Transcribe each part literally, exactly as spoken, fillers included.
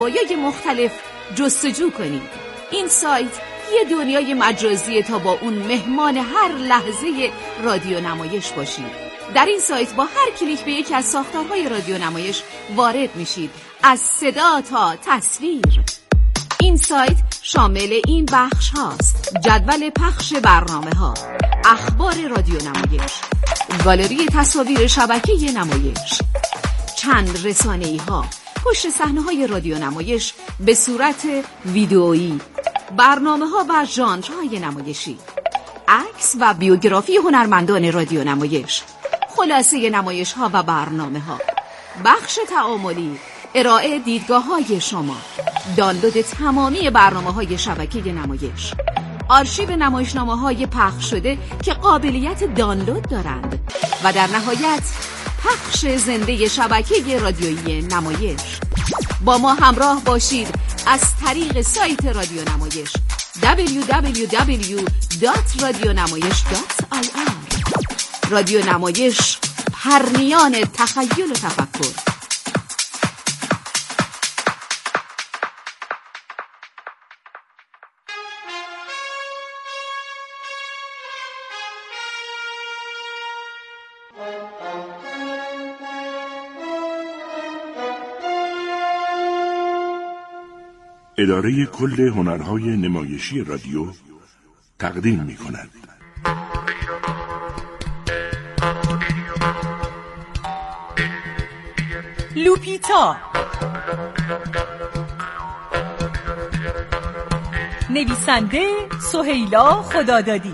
زوایای مختلف جستجو کنید. این سایت یه دنیای مجازیه تا با اون مهمان هر لحظه رادیو نمایش باشید. در این سایت با هر کلیک به یکی از ساختارهای رادیو نمایش وارد میشید، از صدا تا تصویر. این سایت شامل این بخش هاست: جدول پخش برنامه ها، اخبار رادیو نمایش، گالری تصاویر شبکه نمایش، چند رسانه‌ای ها، پشت صحنه های رادیو نمایش به صورت ویدئویی، برنامه ها و ژانرهای نمایشی، عکس و بیوگرافی هنرمندان رادیو نمایش، خلاصه نمایش ها و برنامه ها، بخش تعاملی، ارائه دیدگاه های شما، دانلود تمامی برنامه های شبکه نمایش، آرشیو نمایشنامه های پخش شده که قابلیت دانلود دارند و در نهایت پخش زنده شبکه رادیویی نمایش. با ما همراه باشید از طریق سایت رادیو نمایش دبلیو دبلیو دبلیو دات رادیو نمایش دات آی آر. رادیو نمایش، پرنیان تخیل و تفکر. اداره کل هنرهای نمایشی رادیو تقدیم می کند. لوپیتا، نویسنده سهیلا خدادادی،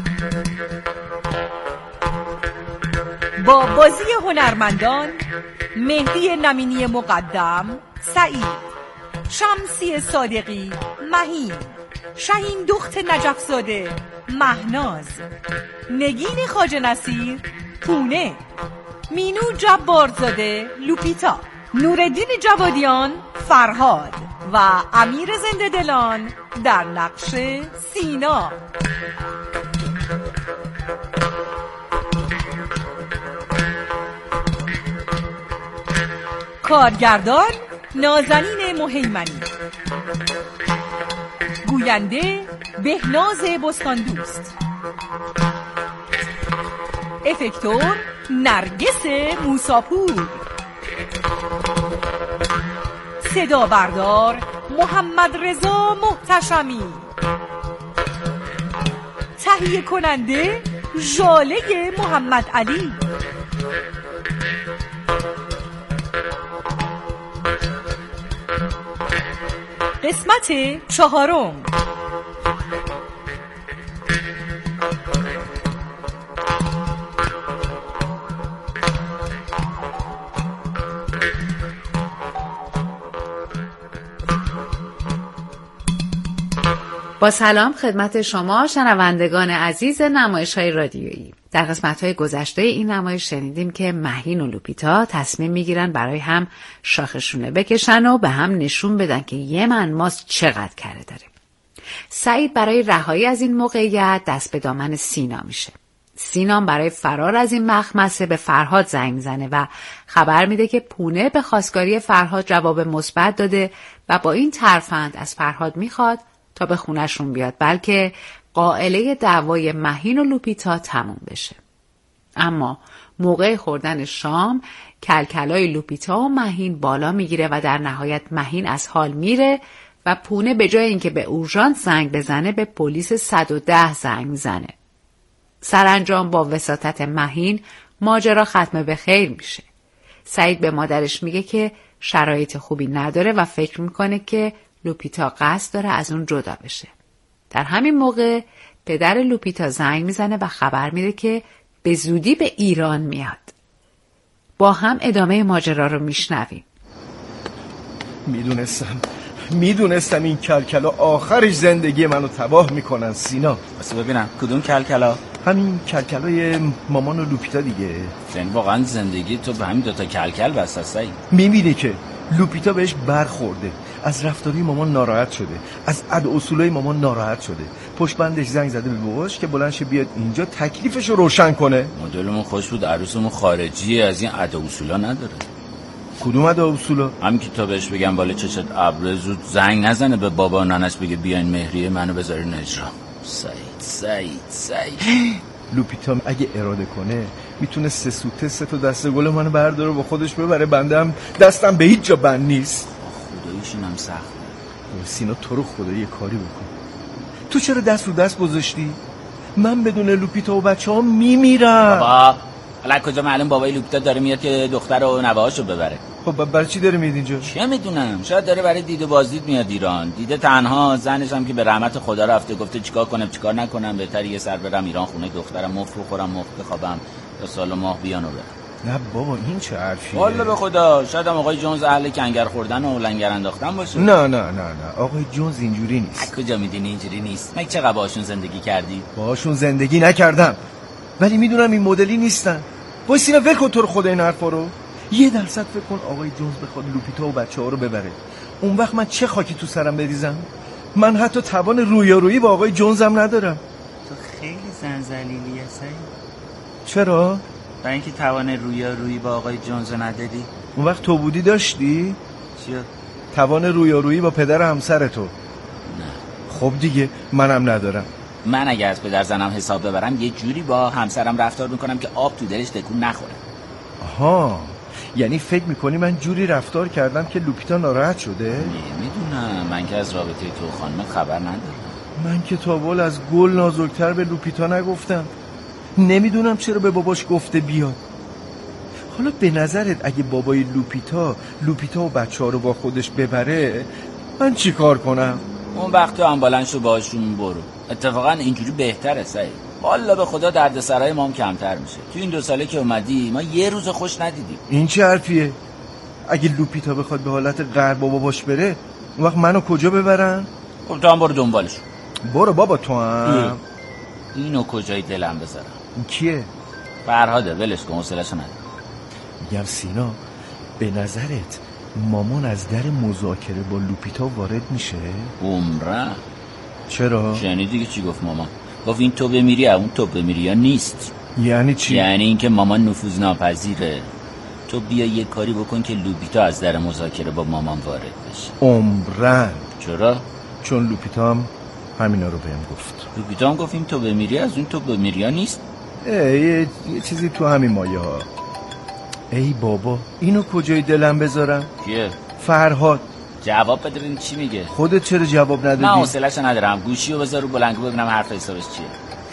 با بازی هنرمندان مهدی نمینی مقدم، سعید، شمسی صادقی، مهین، شهین دخت نجفزاده، مهناز، نگین خواجه نصیر، پونه، مینو جبارزاده، لوپیتا، نورالدین جوادیان، فرهاد و امیر زنده‌دلان در نقش سینا. کارگردان نازنین مهیمنی، گوینده بهناز بستاندوست، افکتور نرگس موساپور، صدا بردار محمد رضا محتشمی، تهیه کننده ژاله محمد علی. قسمت چهارم. با سلام خدمت شما شنوندگان عزیز نمایش‌های رادیویی. در قسمت‌های گذشته این نمایش شنیدیم که مهین و لوپیتا تصمیم می‌گیرن برای هم شاخشونه بکشن و به هم نشون بدن که یه من ماست چقدر کره داره. سعید برای رهایی از این موقعیت دست به دامن سینا میشه. سینا برای فرار از این مخمسه به فرهاد زنگ میزنه و خبر میده که پونه به خواستگاری فرهاد جواب مثبت داده و با این ترفند از فرهاد میخواد تا به خونه‌شون بیاد، بلکه قائله دعوای مهین و لوپیتا تموم بشه. اما موقع خوردن شام کلکلای لوپیتا و مهین بالا میگیره و در نهایت مهین از حال میره و پونه به جای اینکه به اورژانس زنگ بزنه به پلیس صد و ده زنگ میزنه. سرانجام با وساطت مهین ماجرا ختم به خیر میشه. سعید به مادرش میگه که شرایط خوبی نداره و فکر میکنه که لوپیتا قصد داره از اون جدا بشه. در همین موقع پدر لوپیتا زنگ میزنه و خبر میده که به زودی به ایران میاد. با هم ادامه ماجرا رو میشنویم. میدونستم میدونستم این کلکلا آخرش زندگی منو تباه میکنن سینا. واسه ببینم کدوم کلکلا؟ همین کلکلای مامان و لوپیتا دیگه. یعنی واقعا زندگی تو به همین دوتا کلکل بس است؟ میبینی که لوپیتا بهش برخورده، از رفتاری مامان ناراحت شده، از عد اصولای مامان ناراحت شده، پشت بندش زنگ زده به باباش که بلند شه بیاد اینجا تکلیفش رو روشن کنه. مدلمون خوش بود، عروسمون خارجیه، از این عد اصولا نداره. کدوم ادا اصولا؟ همین که تا بهش بگم بالا چشت ابر زود زنگ نزنه به بابا و نانش بگه بیاین مهریه منو بذارین اجرا. سعید سعید سعید لوپیتا اگه اراده کنه میتونه سه سوته سه تا دسته گل منو برداره با خودش ببره. بندم دستم به هیچ جا بند نیست. خداییشون هم سخته. سینا تو رو خدا یه کاری بکن. تو چرا دست رو دست گذاشتی؟ من بدون لوپیتا و بچه ها میمیرم. بابا حالا کجا معلوم بابای لوپیتا داره میاد که دختر و نوهاشو ببره. خب برای چی داره میاد اینجا؟ چه میدونم، شاید داره برای دید و بازدید میاد ایران. دیده تنها، زنش هم که به رحمت خدا رفته، گفته چیکار کنم چیکار نکنم، بهتره یه سر برم ایران خونه دخترم، مفت بخورم مفت بخوابم تا سال و ماه بیان و برم. نه بابا این چه حرفیه؟ والله به خدا شاید هم آقای جونز اهل کنگر خوردن و لنگر انداختن باشه. نه نه نه نه آقای جونز اینجوری نیست. کجا میدونی اینجوری نیست؟ مگه چقدر باهاشون زندگی کردی؟ باهاشون زندگی نکردم، ولی میدونم این مدلی نیستن. وای سینا ول کن تو رو خدا این حرفا رو. یه درصد فکر کن آقای جونز بخواد لوپیتا و بچه‌ها رو ببره، اون وقت من چه خاکی تو سرم بریزم؟ من حتی توان رویارویی با آقای جونزم ندارم. تو خیلی زنزلیلی هستی. چرا؟ برای اینکه توان رویارویی با آقای جونز نداری. اون وقت تو بودی داشتی؟ چیه؟ توان رویارویی با پدر همسر تو؟ نه. خب دیگه منم ندارم. من اگه از پدر زنم حساب ببرم یه جوری با همسرم رفتار میکنم که آب تو دلش تکون نخوره. آها، یعنی فکر میکنی من جوری رفتار کردم که لوپیتا ناراحت شده؟ نمیدونم، من که از رابطه تو خانم خبر ندارم. من که تا بال از گل نازکتر به لوپیتا نگفتم. نمیدونم چرا به باباش گفته بیاد. حالا به نظرت اگه بابای لوپیتا لوپیتا و بچه ها رو با خودش ببره من چی کار کنم؟ اون وقت تو امبالنسو باشون برو. اتفاقا اینجوری بهتره سعید. والا به خدا دردسرای ما هم کمتر میشه. تو این دو ساله که اومدی ما یه روز خوش ندیدیم. این چه حرفیه؟ اگه لوپیتا بخواد به حالت غرب با باباش بره اون وقت منو کجا ببرن؟ خب تو هم برو دنبالش. برو بابا تو هم. اینو کجای دلم بذارم؟ این کیه؟ فرهاده، ولش کن، حوصله‌شو ندارم. میگم سینا به نظرت مامان از در مذاکره با لوپیتا وارد میشه؟ عمره. چرا؟ شنیدی که چی گفت مامان؟ گفت این تو بمیری اون تو بمیری یا نیست. یعنی چی؟ یعنی اینکه مامان نفوذ ناپذیره. تو بیا یه کاری بکن که لوپیتا از در مذاکره با مامان وارد بشه. عمرن. چرا؟ چون لوپیتا هم همینا رو بهم گفت. لوپیتا هم گفت این تو بمیری از اون تو بمیری یا نیست. یه،, یه چیزی تو همین مایه ها. ای بابا اینو کجای دلم بذارم؟ کیه؟ فرهاد. جواب بده ببین چی میگه. خودت چرا جواب ندادی؟ من حوصله‌شو ندارم. گوشیو بذار رو بلنگو ببینم حرف حسابش چیه.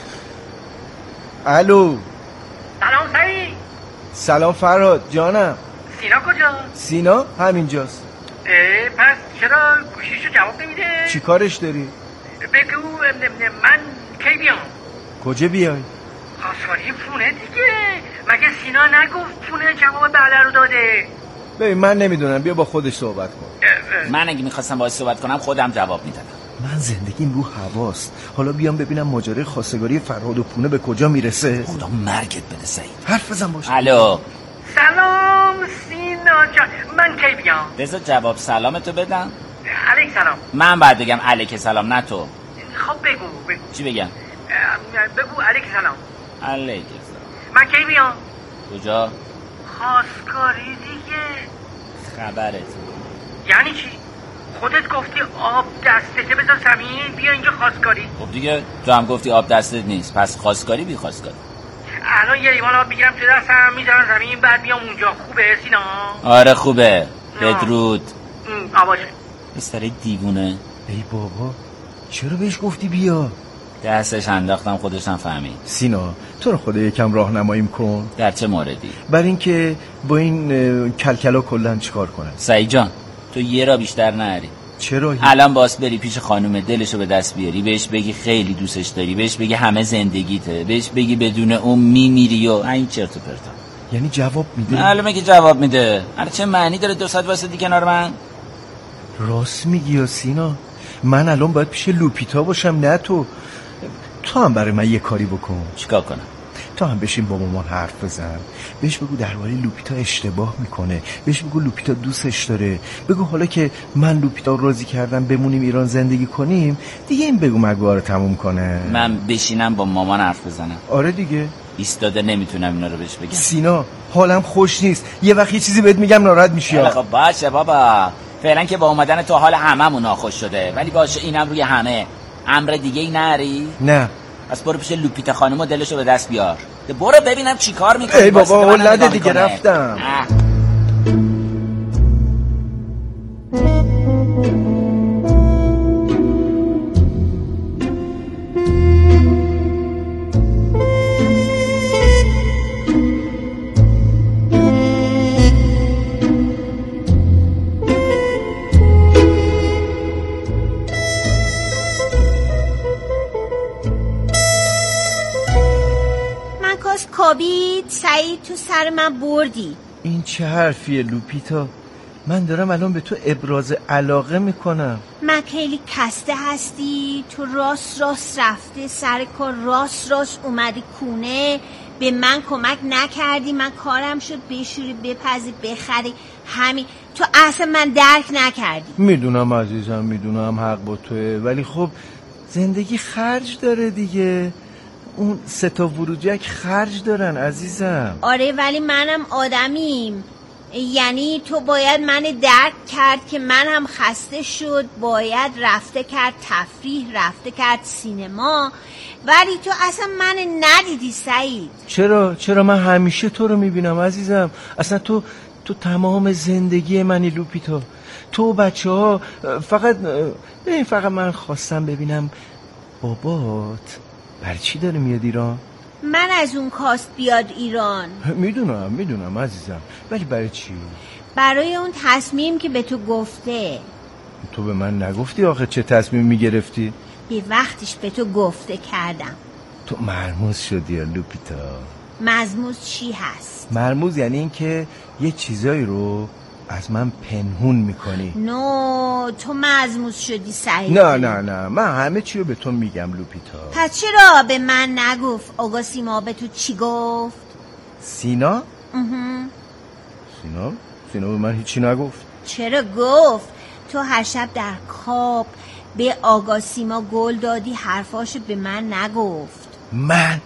الو. سلام سعید. سلام فرهاد جانم. سینا کجا؟ سینا همینجاست. اه پس چرا گوشیشو جواب نمیده؟ چی کارش داری؟ بگو من کی بیام؟ کجا بیای؟ خواستگاری پونه دیگه. مگه سینا نگفت پونه جواب بله رو داده؟ ببین من نمیدونم، بیا با خودش صحبت کن. من اگه میخواستم باهاش صحبت کنم خودم جواب میدادم. من زندگیم رو هواست. حالا بیام ببینم ماجرای خواستگاری فرهاد و پونه به کجا میرسه. خدا مرگت بده سعید. حرف بزن باشه. الو. سلام سینا جان، من کی بیام؟ بذار جواب سلامتو بدم. علیک سلام. من باید بگم علیک سلام نه تو. خب بگو بگو. چی بگم؟ بگو علیک سلام. علیک سلام. من کی بیام؟ کجا؟ خواستگاری دیگه. خبرت یعنی چی؟ خودت گفتی آب دستته بذار زمین بیا اینجا خواستگاری. خب دیگه تو هم گفتی آب دستت نیست، پس خواستگاری بی خواستگاری. الان یه لیوان آب میگیرم تو دستم میذارم زمین بعد بیام اونجا. خوبه سینا؟ آره خوبه. بدرود. آباشه. بستره دیوونه. ای بابا چرا بهش گفتی بیا؟ دستش انداختم خودش هم فهمید. سینا تو رو خدا یکم راهنماییم کن. در چه موردی؟ برای اینکه با این کلکلا کلا چیکار کنن. سعید جان تو یه را بیشتر نری. چرا؟ الان باس بری پیش خانم دلشو به دست بیاری، بهش بگی خیلی دوستش داری، بهش بگی همه زندگیته، بهش بگی بدون اون میمیری و این چرت و پرتا. یعنی جواب میده؟ معلومه که جواب میده. الان چه معنی داره دو ساعت واسه دیگه کنار من؟ راست میگی یا سینا؟ من الان باید پیش لوپیتا باشم نه تو. تو هم برای من یه کاری بکن. چیکار کنم؟ تو هم بشین با مامان حرف بزن، بهش بگو درباره لوپیتا اشتباه میکنه، بهش بگو لوپیتا دوستش داره، بگو حالا که من لوپیتا راضی کردم بمونیم ایران زندگی کنیم دیگه این بگو مگوها رو تموم کنه. من بشینم با مامان حرف بزنم؟ آره دیگه. ایستاده نمیتونم اینا رو بهش بگم. سینا حالم خوش نیست، یه وقت یه چیزی بهت میگم ناراحت میشی. خب باشه بابا، فعلا که با اومدن تو حال هممون ناخوش شده، ولی باشه اینم روی همه. امر دیگه ای نری؟ نه. پس برو پیش لوپیتا خانم و دلشو به دست بیار. برو ببینم چی کار میکنی. ای بابا ولده دیگه رفتم. اه. کابید سعید تو سر من بردی. این چه حرفیه لوپیتا؟ من دارم الان به تو ابراز علاقه میکنم. من خیلی خسته هستی، تو راست راست رفته سر کار، راست راست اومدی خونه، به من کمک نکردی، من کارم شد بشوری بپزی بخری، همین تو اصلا من درک نکردی. میدونم عزیزم، میدونم حق با توه، ولی خب زندگی خرج داره دیگه. اون سه تا وروجک خرج دارن عزیزم. آره ولی منم آدمیم، یعنی تو باید من درک کرد که من هم خسته شد، باید رفته کرد تفریح، رفته کرد سینما، ولی تو اصلا من ندیدی سعید. چرا؟ چرا من همیشه تو رو میبینم عزیزم. اصلا تو تو تمام زندگی منی لوپیتا. تو بچه ها فقط ببین، فقط من خواستم ببینم بابات برای چی داره میاد ایران؟ من از اون کاست بیاد ایران. میدونم میدونم عزیزم، ولی برای چی؟ برای اون تصمیم که به تو گفته. تو به من نگفتی آخه چه تصمیم میگرفتی؟ یه وقتش به تو گفته کردم. تو مرموز شدی یا لوپیتا؟ مرموز چی هست؟ مرموز یعنی این که یه چیزایی رو از من پنهون میکنی. نو تو مرموز شدی سعید. نه نه نه، من همه چی رو به تو میگم لوپیتا. پس چرا به من نگفت آقا سیما به تو چی گفت؟ سینا؟ اه. سینا؟ سینا به من هیچی نگفت. چرا گفت؟ تو هر شب در خواب به آقا سیما گل دادی، حرفاشو به من نگفت. من؟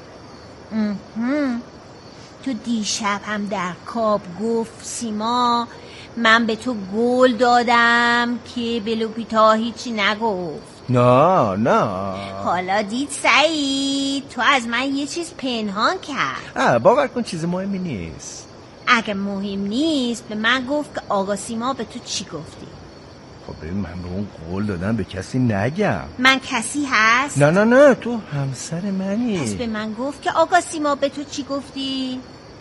اه. تو دیشب هم در خواب گفت سیما من به تو گل دادم که به لوپیتا هیچی نگفت. نه نه. حالا دید سعید تو از من یه چیز پنهان کرد. آه باور کن چیز مهمی نیست. اگه مهم نیست به من گفت که آقا سیما به تو چی گفتی. خب ببین من به اون قول دادم به کسی نگم. من کسی هست؟ نه نه نه، تو همسر منی. پس به من گفت که آقا سیما به تو چی گفتی؟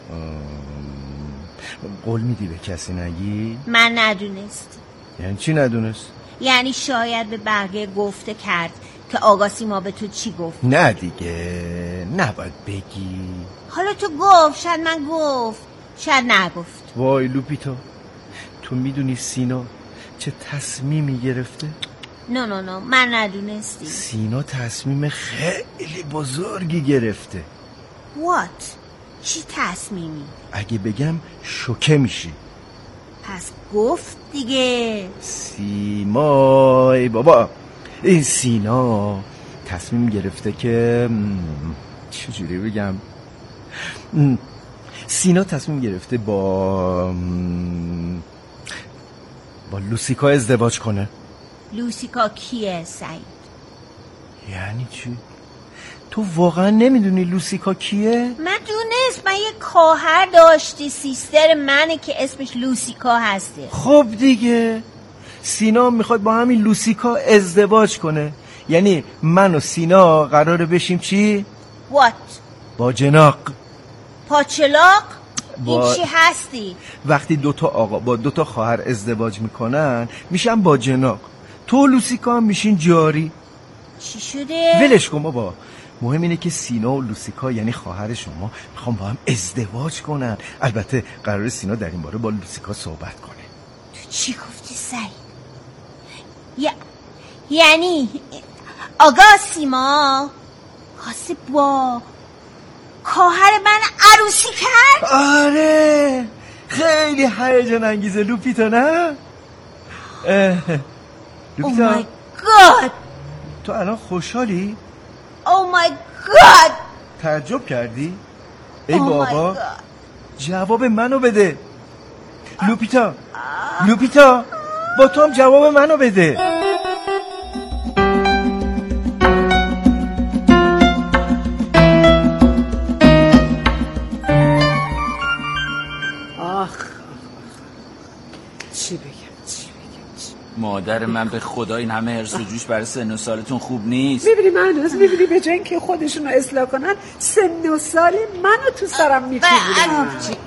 قول میدی به کسی نگی؟ من ندونست. یعنی چی ندونست؟ یعنی شاید به بقیه گفته کرد که آقا سیما به تو چی گفت. نه دیگه، نباید بگی. حالا تو گفت، شاید من گفت، شاید نگفت. وای لوپیتا، تو میدونی سینا چه تصمیمی گرفته؟ نه نه نه، من ندونستی. سینا تصمیم خیلی بزرگی گرفته. What؟ چی تصمیمی؟ اگه بگم شوکه میشی. پس گفت دیگه. سیما ای بابا، این سینا تصمیم گرفته که چجوری بگم، سینا تصمیم گرفته با با لوسیکا ازدواج کنه. لوسیکا کیه سعید؟ یعنی چی؟ تو واقعا نمیدونی لوسیکا کیه؟ من دونست، من یه خواهر داشتی سیستر منه که اسمش لوسیکا هسته. خب دیگه سینا میخواد با همین لوسیکا ازدواج کنه. یعنی من و سینا قراره بشیم چی؟ What؟ با جناق. پاچلاق؟ با... این چی هستی؟ وقتی دوتا آقا با دوتا خواهر ازدواج میکنن میشن با جناق. تو و لوسیکا هم میشین جاری. چی شده؟ ولش کن بابا، مهم اینه که سینا و لوسیکا یعنی خواهر شما میخوام با هم ازدواج کنن. البته قرار سینا در این باره با لوسیکا صحبت کنه. تو چی گفتی سعید؟ ی... یعنی آقا سیما خواسته با خواهر من عروسی کرد؟ آره خیلی هیجان انگیزه لوپیتا، نه؟ لوپیتا Oh my God. تو الان خوشحالی؟ Oh my God. تعجب کردی؟ ای بابا جواب منو بده. لوپیتا لوپیتا با تو هم جواب منو بده. آخ چی بگم چی بگم چی؟ مادر من به خدا این همه هرس و جوش برای سن و سالتون خوب نیست. میبینی مهناز، میبینی به جای اینکه خودشون رو اصلاح کنن سن و سال منو تو سرم میکوبونن.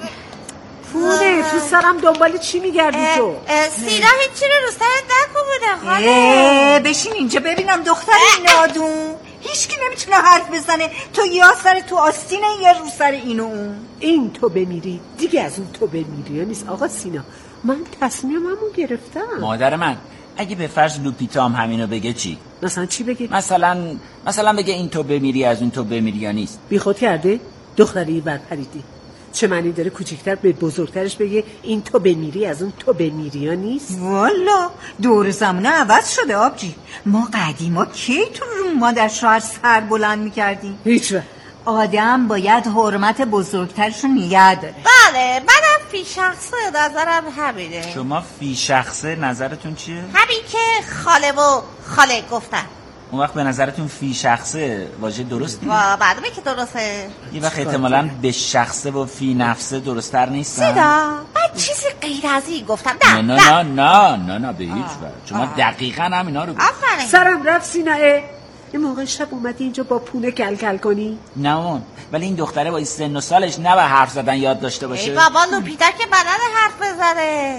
پونه تو سرم دنبال چی میگردی تو؟ سینا هیچی رو رو سرت نکوبونه خاله. بشین اینجا ببینم دختر نادون. هیچکی نمیتونه حرف بزنه. تو یا سر تو آستینه یا رو سر اینو اون. این تو بمیری دیگه از اون تو بمیری نیست آقا سینا. من تصمیممو گرفتم. مادر من اگه به فرض لوپیتا هم همینو بگه چی؟ مثلا چی بگه؟ مثلا مثلا بگه این تو بمیری از اون تو بمیری یا نیست؟ بی خود کرده؟ دختری برپریدی. چه معنی داره کوچکتر به بزرگترش بگه این تو بمیری از اون تو بمیری یا نیست؟ والا دور زمانه عوض شده آبجی. ما قدیما کی تو رو مادر شوهر سر بلند میکردیم؟ هیچ وقت. آدم باید حرمت بزرگترشو نگه داره. بله منم فی شخصه نظرم همینه. شما فی شخصه نظرتون چیه؟ همین که خاله و خاله گفتن. اون وقت به نظرتون فی شخصه واژه درستی؟ و معلومه که درسته. یه وقت احتمالاً به شخصه و فی نفسه درست‌تر نیستن. سیدا من چیزی غیر از این گفتم. نه نه نه نه نه نه به هیچ وجه. شما دقیقاً هم اینا رو گفت. آفرین. سرم رفت سینه. یه موقع شب اومدی اینجا با پونه کل کل کنی؟ نه اون ولی این دختره با این سن و سالش نه با حرف زدن یاد داشته باشه. ای بابا لوپیتا که بلد حرف بزنه.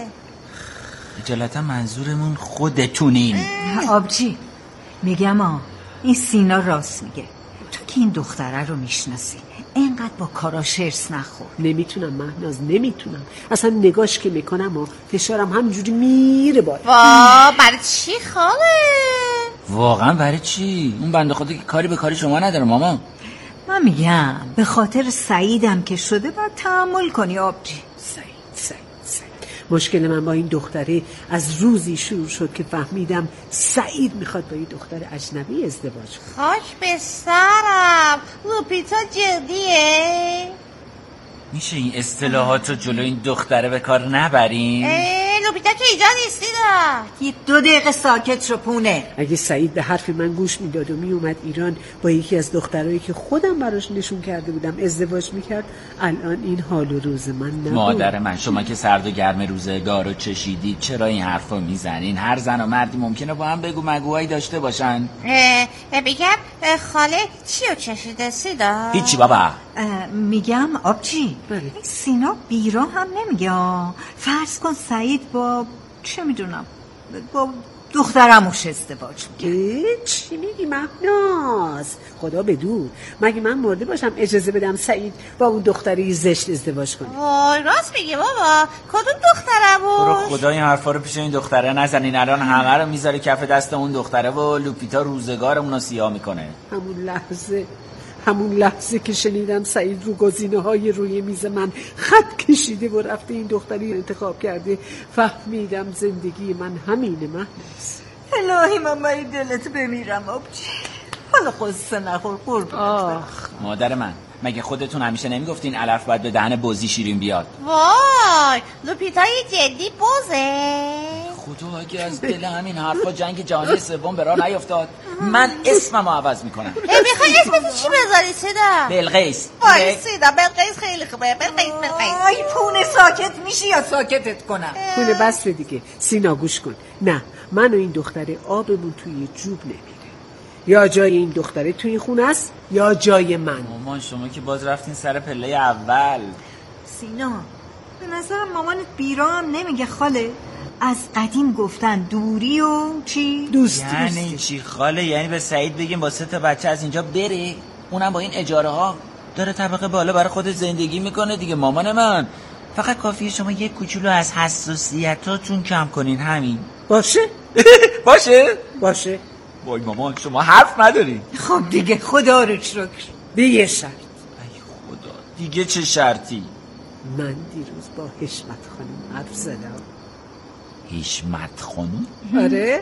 اجالتا منظورمون خودتونین. آبجی میگم آ این سینا راست میگه. تو که این دختره رو میشناسی اینقدر با کاراش هرس نخور. نمیتونم مهناز نمیتونم اصلا نگاش که میکنم و فشارم همینجوری میره بالا. وا برای چی خاله؟ واقعا برای چی؟ اون بنده خدا که کاری به کاری شما نداره ماما. من میگم به خاطر سعیدم که شده باید تحمل کنی آبجی. سعید سعید سعید مشکل من با این دختره از روزی شروع شد که فهمیدم سعید میخواد با این دختر اجنبی ازدواج کنه. خاک به سرم. لوپیتا جدیه؟ میشه این اصطلاحات رو جلو این دختره به کار نبرین؟ لوپیتا که اینجا نیستی دا. یه دو دقیقه ساکت شو پونه. اگه سعید به حرف من گوش میداد و میومد ایران با یکی از دخترایی که خودم براش نشون کرده بودم ازدواج میکرد الان این حال و روز من نبود. مادر من شما که سرد و گرم روزگار رو چشیدید چرا این حرف رو میزنین؟ هر زن و مردی ممکنه با هم بگو مگوهایی داشته باشن. بگم خاله چی رو چشیده سیدا؟ هیچی بابا. میگم آبجی بله. سینا بیرا هم نمیگه. فرض کن سعید با چه میدونم با دخترموش ازدواج میگه. چی میگی مهناز؟ خدا بدون مگه من مرده باشم اجازه بدم سعید با اون دختری زشت ازدواج کنه؟ وای راست میگه بابا. کدوم دخترموش؟ برو خدا این حرفا رو پیش این دختره نزنین. الان همه رو میذاره کف دست اون دختره و لوپیتا روزگارمون رو سیاه میکنه. همون لحظه همون لحظه که شنیدم سعید رو گزینه های روی میز من خط کشیده و رفته این دختری انتخاب کرده فهمیدم زندگی من همینه مهناز. الهی من بایی دلت بمیرم آبجی. حالا قصه نخور قربونت. آخ مادر من مگه خودتون همیشه نمیگفتین علف باید به دهن بزی شیرین بیاد؟ وای لوپیتای جدی بوزه. خدا اگه از دل همین حرفا جنگ جهانی سوم به راه نیفتاد من اسممو عوض میکنم. میخوای اسمت چی بذاری سیدا؟ بلقیس. وای سیدا بلقیس خیلی خوبه. بلقیس بلقیس. آی پونه ساکت میشی یا ساکتت کنم؟ پونه بس دیگه. سینا گوش کن. نه من و این دختره آبمون توی جوب نمیره. یا جای این دختره توی این خونه است یا جای من. مامان شما که باز رفتین سر پله اول. سینا به نظرم مامانت بیرا هم نمیگه خاله. از قدیم گفتن دوری و چی؟ دوست یعنی دوستی. چی خاله؟ یعنی به سعید بگیم با سه تا بچه از اینجا بره؟ اونم با این اجاره ها داره طبقه بالا برای خودش زندگی میکنه دیگه. مامان من فقط کافیه شما یک کوچولو از حساسیتاتون کم کنین همین. باشه باشه باشه. وای مامان شما حرف نداری. خب دیگه خدا رو شکر. به یه شرط. ای خدا دیگه چه شرطی؟ من دیروز با حشمت خانم حرف زدم. حشمت خانم؟ آره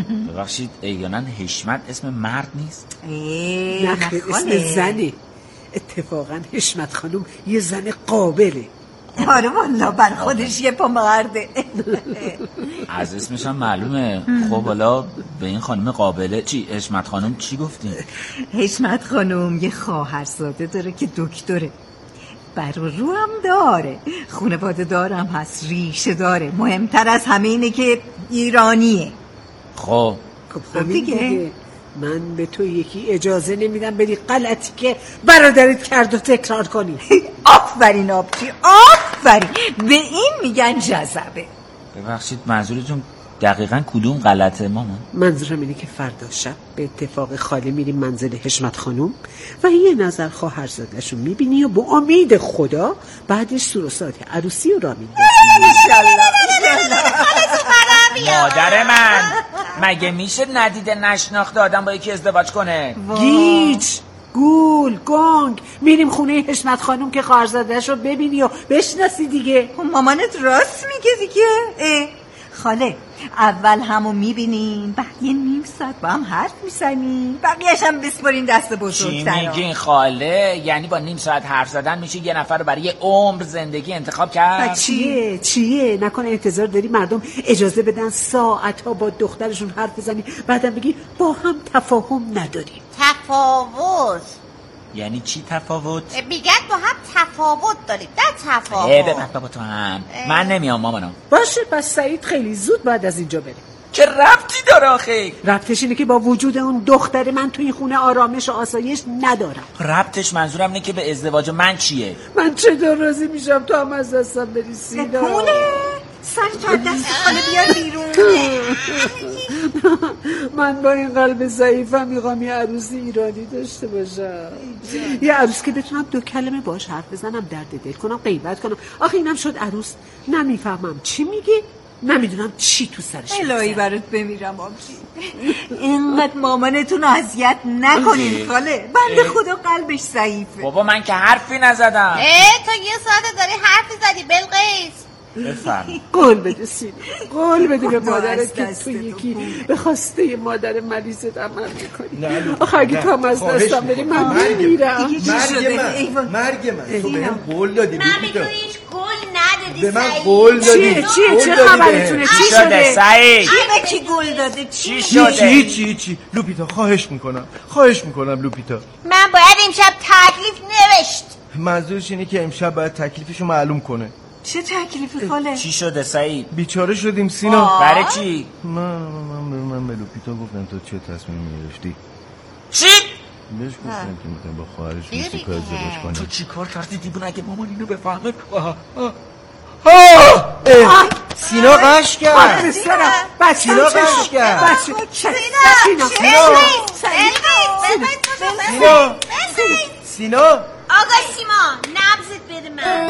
ببخشید ایانا حشمت اسم مرد نیست؟ ای نه اسم زنه. اتفاقا حشمت خانم یه زن قابله. آره والا بر خودش یه پا مرده. از اسمش هم معلومه. خب حالا به این خانم قابله چی؟ حشمت خانم چی گفتین؟ حشمت خانم یه خواهرزاده داره که دکتره، بر رو هم داره، خانواده دارم هست، ریشه داره. مهمتر از همه اینه که ایرانیه. خب خب دیگه من به تو یکی اجازه نمیدم بری غلطی که برادرت کرد و تکرار کنی. آفرین آبجی، آفرین. به این میگن جذبه. ببخشید منظورتون دقیقاً کدوم غلطه مامان؟ منظورم اینه که فردا شب به اتفاق خاله میریم منزل حشمت خانم و یه نظر خواهرزاده‌شو میبینی و با امید خدا بعدش سور و ساعت عروسی رو را میندازی. مادر من مگه میشه ندیده نشناخته آدم با یکی ازدواج کنه؟ گیج گول گنگ میریم خونه حشمت خانم که خواهرزاده‌ش رو ببینی و بشناسی دیگه. مامانت راست میگه دیگه. خاله اول همو میبینین، بعد یه نیم ساعت با هم حرف میزنین، بقیه‌اش هم بسپارین دست بزرگترا. چی میگین خاله؟ یعنی با نیم ساعت حرف زدن میشه یه نفر رو برای یه عمر زندگی انتخاب کرد؟ چیه چیه نکنه انتظار داری مردم اجازه بدن ساعتها با دخترشون حرف بزنی بعدم بگی با هم تفاهم نداریم؟ تفاوت یعنی چی تفاوت؟ میگن با هم تفاوت داریم، نه تفاوت. ای ببند بابا تو هم. من نمیام مامانم. باشه پس سعید خیلی زود بعد از اینجا بریم. چه ربطی داره آخه؟ ربطش اینه که با وجود اون دختر من تو این خونه آرامش و آسایش ندارم. ربطش منظورم اینه که به ازدواج من چیه؟ من چطور راضی میشم تو هم از دستم بری سینا؟ پونه سر تو دست خاله بیار بیرون. من با این قلب ضعیفم میخوام یه عروسی ایرانی داشته باشم، یه عروس که بتونم دو کلمه باش حرف بزنم، درد دل کنم، غیبت کنم. آخه اینم شد عروس نمیفهمم چی میگه، نمیدونم چی تو سرش. الهی برات بمیرم آبجی. اینقدر مامانتون اذیت نکنین خاله، بنده خدا قلبش ضعیفه. بابا من که حرفی نزدم. اه تو یه ساعت داری حرفی زدی بلقیس. بفرم. قول بده سینا، قول بده به مادرت که تو یکی به خواسته مادر مریضت عمل میکنی. آخه اگه تو هم از دستم بری من میمیرم. مرگ من مرگ من تو بهم قول دادی. من به تو هیچ قول ندادی. به من قول دادی. چیه چیه چه خبرتونه؟ چی شده سعید؟ کی به کی گول داده؟ چی شده؟ چی چی چی لوپیتا خواهش میکنم خواهش میکنم لوپیتا، من باید امشب تکلیف نوشت. منظورش اینه که امشب باید تکلیفشو معلوم کنه. چه تکلیفی خاله؟ چی شده سعید؟ بیچاره شدیم سینا. برای چی؟ من من من به لوپیتا گفتم تو چه تصمیمی گرفتی؟ چی؟ بهش گفتم که میخوایم با خواهرش موسیقی ازدواج کنیم. تو چی کار کردی دیوونه؟ اگه مامان اینو بفهمه. سینا قش کرد. سینا قش کرد. سینا سینا سینا آقا سیما نبضت بده من.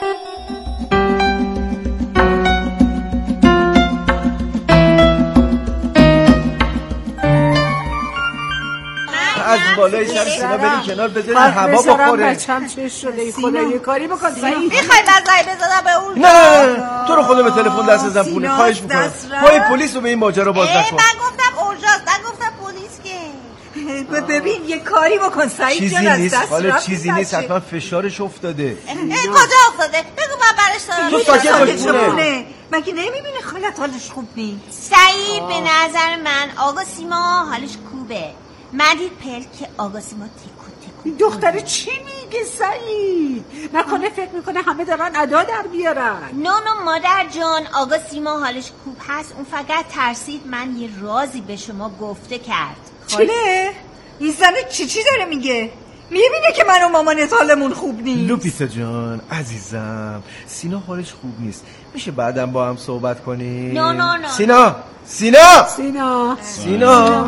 از بالای سر سینا بری کنار بذاری هوا بخوره. بچم چه شده خدا یه کاری بکن سعید. میخوای مزای بزنم به اون؟ نه تو رو خدا به تلفن دست بزن پونه خواهش میکنم. پای پلیس رو به این ماجرا باز نکن. من گفتم اورژانس نگفتم پلیس که. ببین یه کاری بکن سعید چیزی جان، از نیست دست حالا رفت. چیزی نیست حتما فشارش افتاده. کجا افتاده؟ بگو من برش دارم. تو ساکت باش پونه. مگه نمیبینی خالت حالش خوب نیست؟ سعید به نظر من آقا سیما حالش خوبه. مدید پل که آقا سیما تیکو این دختره چی میگه سعید؟ نکنه فکر میکنه همه دارن ادا در بیارن. نه نه مادر جان آقا سیما حالش خوب هست، اون فقط ترسید من یه رازی به شما گفته کرد. خاله این زنه چی چی داره میگه؟ میبینه که من و مامانت حالمون خوب نیست. لوپیتا جان عزیزم سینا حالش خوب نیست، میشه بعدم با هم صحبت کنی؟ نه نه نه سینا سینا سینا سینا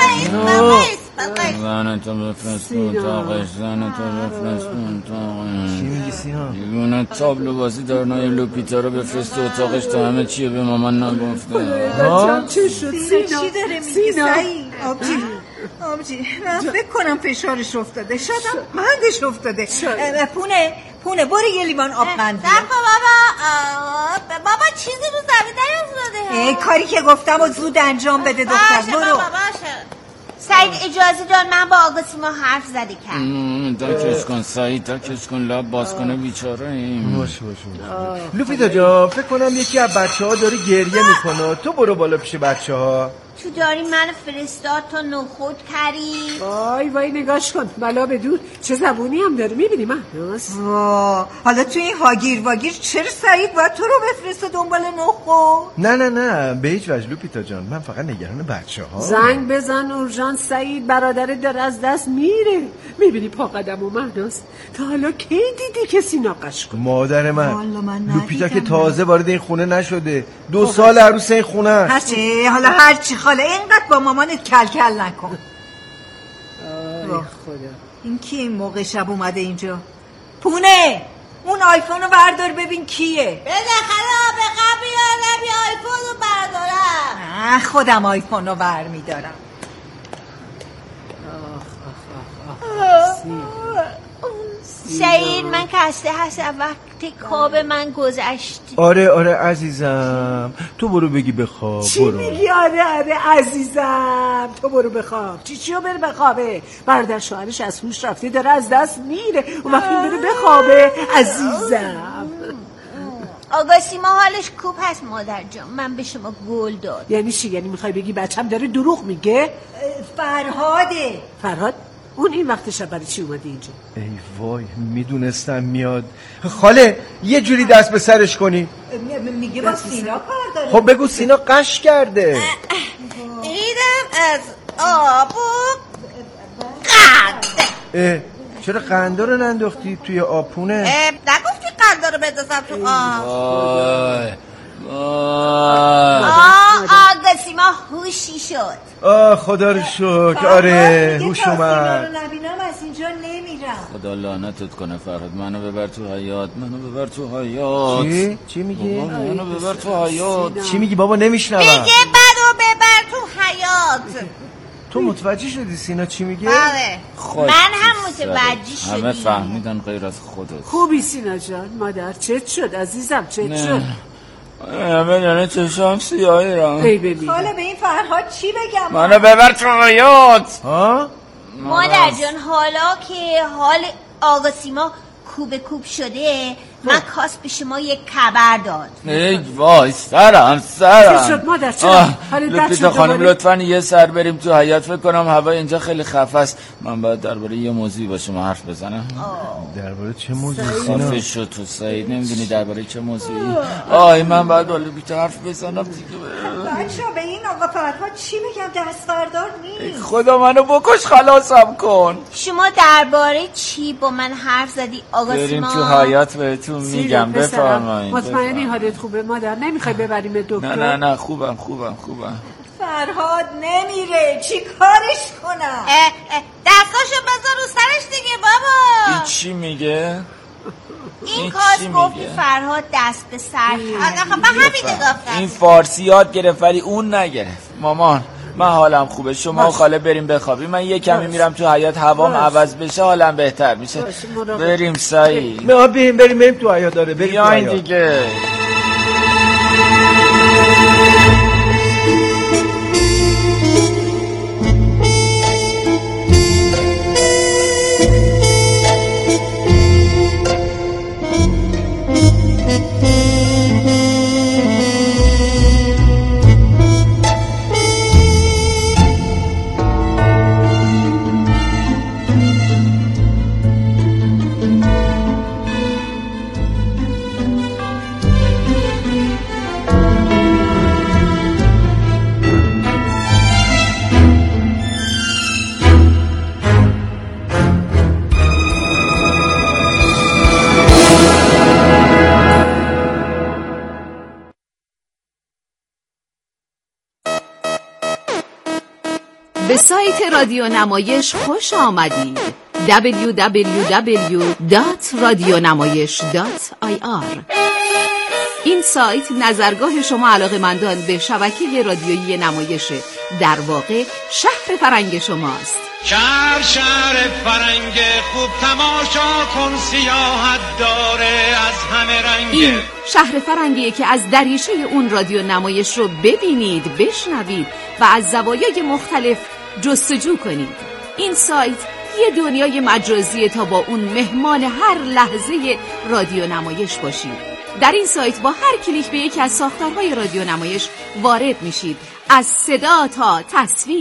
زنتو بفرستون تاقش زنتو بفرستون تاقش. چی میگی سینا؟ یگونه تابلو بازی دارنای لوپیتا رو بفرست اتاقش تا همه چیه به مامان نگفته. بچم چه شد سینا؟ چی داره میگی سعید؟ آبجی آبجی من فکر کنم فشارش افتاده، شاید هم قندش افتاده. پونه پونه برو یه لیوان آب قند بیار. نکن بابا بابا چیزی رو زمین نیفتاده. کاری که گفتم و زود انجام بده دختر. برو سعید اجازه دار من با آقا سیما حرف زده کرد. داکش کن سعید، داکش کن، لب باز کنه بیچاره این. باشه باشه لوپیتا جان، فکر کنم یکی از بچه ها داره گریه میکنه. تو برو بالا پیش بچه ها. تو داری من فرستاد تا نخود کری. وای وای نگاش کن بلا بدون چه زبونی هم داره. میبینی مهناز؟ وا حالا تو این هاگیر واگیر چرا سعید باید تو رو بفرسته دنبال نخود؟ نه نه نه به هیچ وجه لوپیتا جان، من فقط نگران بچه ها. زنگ بزن اورژانس سعید، برادرت داره از دست میره. میبینی پا قدم و مهناز تا حالا کی دیدی کسی ناقش کن؟ مادر من, من لوپیتا که تازه وارد این خونه نشده، دو سال عروس این خونه است. هرچی حالا هرچی خاله اینقدر با مامانت کل کل نکن. آی خدا این کی این موقع شب اومده اینجا؟ پونه اون آیفون رو بردار ببین کیه. بالاخره آبقا بیارم یا آیفون رو بردارم. خودم آیفون رو بر میدارم. سعید من کسته هست وقتی خواب من گذشتی. آره آره عزیزم، تو برو بگی بخواب. چی میگی؟ آره آره عزیزم تو برو بخواب. چی چیو بره بخوابه؟ برادر شوهرش از هوش رفته داره از دست میره، اون وقتی بره بخوابه عزیزم. آقا سیما حالش خوب هست مادر جان، من به شما گل داد. یعنی چی؟ یعنی میخوای بگی بچم داره دروغ میگه؟ فرهاده. فرهاد؟ اون این وقت شب برای چی اومده اینجا؟ ای وای میدونستم میاد. خاله یه جوری دست به سرش کنی. میگه با سینا کار داره. خب بگو سینا قش کرده. ایدم از آب و قند. چرا قنده رو ننداختی توی آپونه؟ نگفتی قنده رو بندازم تو آب. وای آه آقا سیما هوشی شد. آه خدا رو شکر. آره هوش اومد. سینا رو نبینم از اینجا نمیرم. خدا لعنتت کنه فرهاد، منو ببر تو حیاط، منو ببر تو حیاط. چی؟ چی میگی؟ منو ببر تو حیاط. چی میگی بابا؟ نمیشنوم. میگه منو ببر تو حیاط. تو متوجه شدی سینا چی میگه؟ آره من هم متوجه شدی. همه فهمیدن غیر از خودت. خوبی سینا جان؟ مادر چت شد عزیزم؟ چت شد؟ همه دانه چشام سیاهی را. ای ببین حالا به این فرهاد چی بگم؟ منو ببر تو حیاط. ها؟ مادر جان حالا که حال آقا سیما کوب کوب شده، من کاس به شما یک خبر داد. ای وای سرم سرم. چی شد مادر؟ چرا؟ لوپیتا خانم لطفاً یه سر بریم تو حیاط، فکر کنم هوا اینجا خیلی خفه است. من باید درباره یه موضوعی با شما حرف بزنم. درباره چه موضوعی سینا؟ خفه شد تو سعید، نمیدونی درباره چه موضوعی؟ آی من باید با لوپیتا حرف بزنم دیگه. بچه به این آقا فرهاد چی بگم؟ دست بردار نیست. خدا منو بکش خلاصم کن. شما درباره چی با من حرف زدی آقا سیما؟ بریم تو حیاط بهتون میگم. بفرمایید. مطمئنی حالت خوبه مادر؟ نمیخوای ببریم دکتر؟ نه نه نه خوبم خوبم خوبم. فرهاد نمیره، چی کارش کنم؟ دستاشو بذار رو سرش دیگه بابا. این چی میگه؟ این کاس گفتی فرهاد دست به سر کرد. من همین گفتم. این فارسی یاد گرفت ولی اون نگرفت. مامان من حالم خوبه، شما و خاله بریم بخوابیم، من یه کمی میرم تو حیاط هوام عوض بشه حالم بهتر میشه. بریم سعید. نه بریم بریم بریم تو حیاط. داره بریم تو حیاط دیگه. به سایت رادیو نمایش خوش آمدید. دبلیو دبلیو دبلیو دات رادیونمایش دات آی آر. این سایت نظرگاه شما علاقه‌مندان به شبکه رادیویی نمایشه، در واقع شهر فرنگ شماست. شهر شهر فرنگ خوب تماشا کن، سیاحت داره از همه رنگ. این شهر فرنگیه که از دریچه اون رادیو نمایش رو ببینید، بشنوید و از زوایای مختلف جستجو کنید. این سایت یه دنیای مجازیه تا با اون مهمان هر لحظه رادیو نمایش باشید. در این سایت با هر کلیک به یکی از ساختارهای رادیو نمایش وارد میشید. از صدا تا تصویر